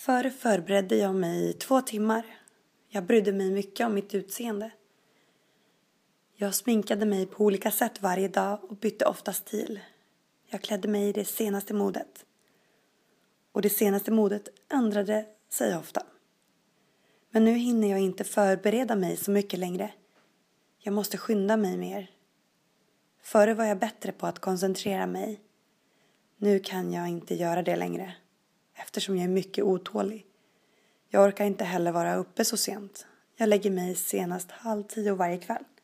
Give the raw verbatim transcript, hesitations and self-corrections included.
Förr förberedde jag mig i två timmar. Jag brydde mig mycket om mitt utseende. Jag sminkade mig på olika sätt varje dag och bytte ofta stil. Jag klädde mig i det senaste modet. Och det senaste modet ändrade sig ofta. Men nu hinner jag inte förbereda mig så mycket längre. Jag måste skynda mig mer. Förr var jag bättre på att koncentrera mig. Nu kan jag inte göra det längre. Eftersom jag är mycket otålig. Jag orkar inte heller vara uppe så sent. Jag lägger mig senast halv tio varje kväll.